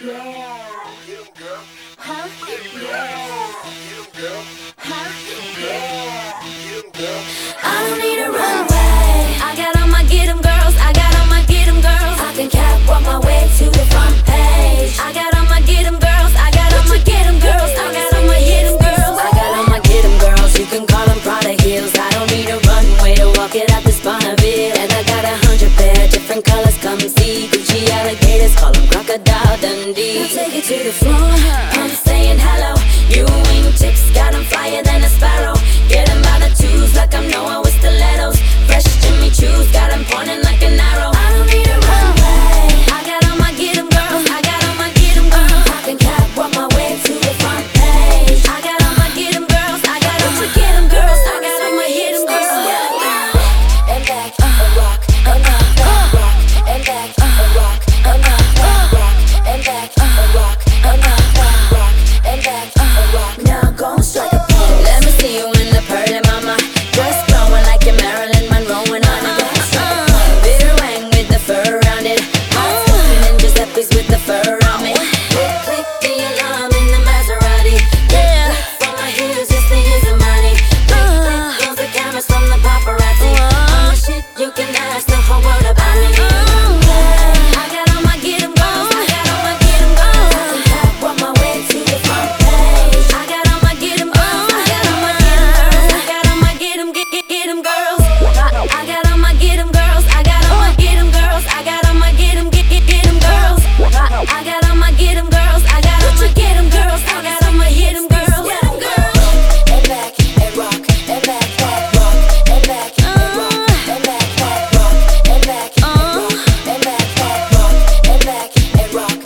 Yeah. Huh? Yeah. Huh? Yeah. I don't need a runway. I got on my get 'em girls. I got on my get 'em girls. I can catwalk my way to the front page. I got on my get 'em girls. I got on my get 'em girls. I got on my get 'em girls. I got on my get 'em girls. You can call 'em Prada heels. I don't need a runway to walk it out this Bonneville. And I got 100 pair, different colors. Come see Gucci alligators. Call 'em Crocodile Dundee. Now take it to the floor. I'm saying hello. You wingtips got 'em flyer than a sparrow. Get 'em by the twos like I'm Noah with stilettos. Fresh Jimmy Choos got 'em pointing like an arrow. I don't need a runway. I got on my get 'em girls. I got on my get 'em girls. I can catwalk my way to the front page. I got on my get 'em girls. I got on my get 'em girls. I got on my get 'em girls. And back and rock and rock and back and rock and rock and back and rock and rock and back and rock. Now go and strike a pose. Let me see you in the pearly mama. Dress glowing like you're Marilyn Monroe and on it. Bitter wang with the fur around it. Hot stuffing and Giuseppe's with the fur around me. Click, click the alarm in the Maserati. Click, click from my heels, this thing is a money. Click, click goes the cameras from the paparazzi. I'm the shit you can ask the whole world about me. I got on my get 'em girls. I got on my get 'em girls. I can catwalk my way to the front page. I got on my get 'em girls. I got on my get 'em girls. I got on my get 'em get 'em girls. I got on my get 'em girls. I got on my get 'em girls. I got on my get 'em get 'em girls. I got on my get 'em girls. I got on my get 'em girls. I got on my get 'em girls. And back and rock and back and rock and back and rock and back and rock and back and rock and back and rock and back and rock.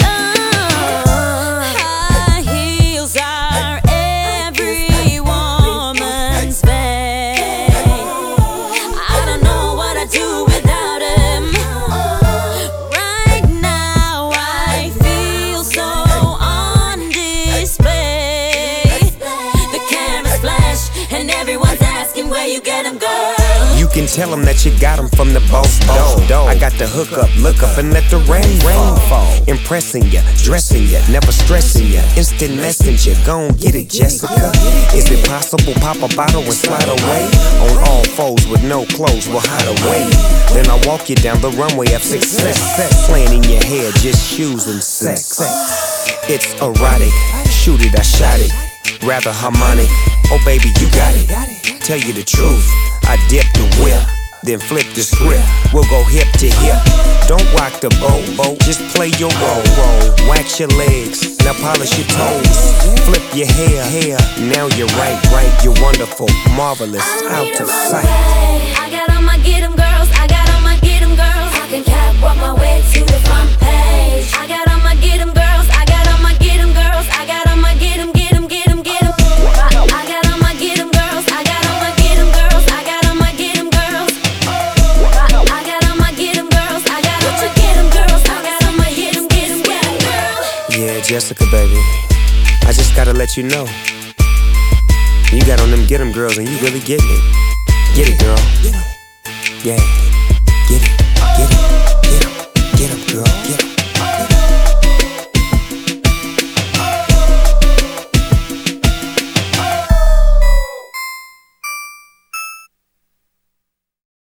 High heels are every woman's fave. I don't know what I'd do without 'em. Right now I feel so on display. The cameras flash and everyone's asking where you get 'em, girl. You can tell them that you got them from the boss dog. I got the hook up, look up and let the rain fall. Impressing ya, dressing ya, never stressing ya. Instant messenger, gon' get it, Jessica. Is it possible? Pop a bottle and slide away. On all fours with no clothes, we'll hide away. Then I walk you down the runway of success. Playing in your hair, just shoes and sex. It's erotic, shoot it, I shot it. Rather harmonic, oh baby, you got it. Tell you the truth, I dip the whip, then flip the script. We'll go hip to hip. Don't rock the boat, just play your role. Wax your legs, now polish your toes. Flip your hair, now you're right. You're wonderful, marvelous, out of sight. I got on my get 'em girls. I got on my get 'em girls. I can catwalk my way to the front page. I got on my get 'em girls. I got on my get 'em girls. I got on my get 'em, get 'em, get 'em, get 'em. I got on my get 'em girls. I got on my get 'em girls. I got on my get 'em girls. I got on my get 'em girls. I got on my get 'em girls. I got on my get 'em, get 'em, get 'em girls. Yeah, Jessica, baby, I just gotta let you know, you got on them get 'em girls and you really getting it. Get it, girl. Yeah, get it, get 'em, get 'em, girl, get 'em.